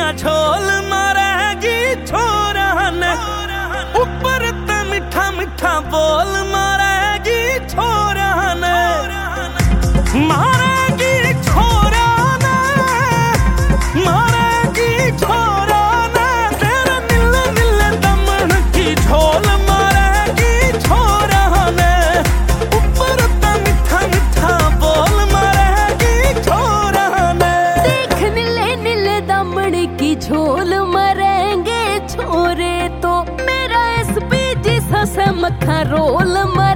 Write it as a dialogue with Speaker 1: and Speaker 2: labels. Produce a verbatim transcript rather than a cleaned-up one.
Speaker 1: का झोल मारेगी छोरा ने, ऊपर ते मिठा मिठा बोल मारेगी छोरा ने, मारेगी छोरा ने, मारेगी छोरा ने, तेरे नीले नीले दमन की झोल मारेगी छोरा ने, ऊपर ते मिठा मिठा बोल मारेगी छोरा ने।
Speaker 2: देख नीले नीले दमन की झोल मरेंगे छोरे तो, मेरा एस पी जी सा मक्खा रोल